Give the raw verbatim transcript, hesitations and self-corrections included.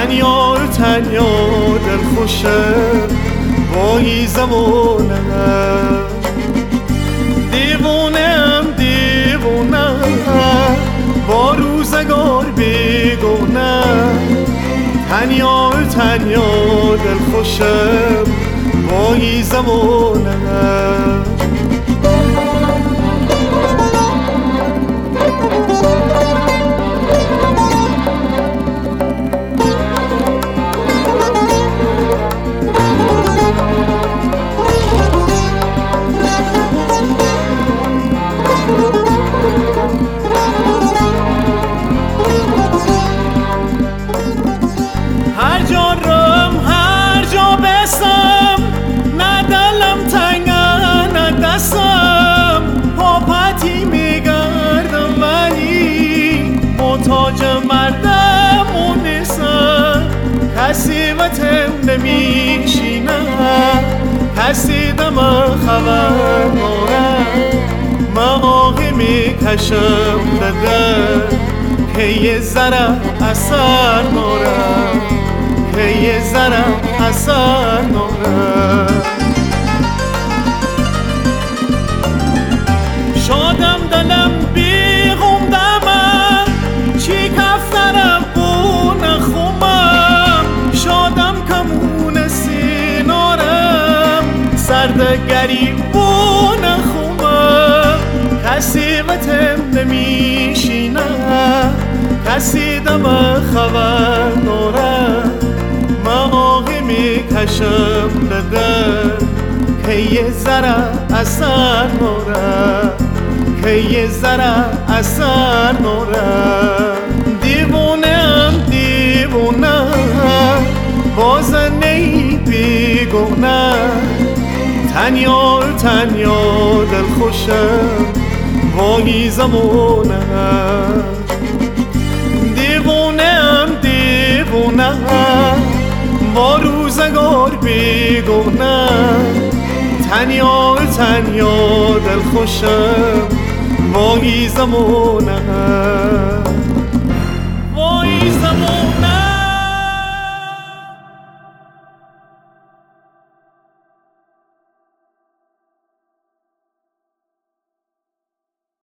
تنیا تنیا دل خوشم با این زمانه دیوونم دیوونم با روزگار بیگونه تنیا تنیا دل خوشم با این زمانه هر جا رم هر جا بسم نه دلم تنگه نه دستم پاپتی میگردم ولی محتاج مردم و نیستم کسی وطن نمیشینه کسی دم خبر دارم من آقی میکشم دده که یه ذره اثر نارم که یه ذره اثر نارم شادم دلم بیغم دمم چی کفترم بو نخومم شادم کمون سینارم سردگری بو نخومم کسی وطن نمیشینه کسی دم خبر دارم من آقی میکشم دده که یه ذره اثر نارم که یه ذره اثر نارم دیوونم دیوونم باز نی بیگونه تنیا تنیا دل خوشم با این زمانه دیوونم دیوونم با روزگار بیگونه تنیا تنیا دل خوشم با این زمانه با این زمانه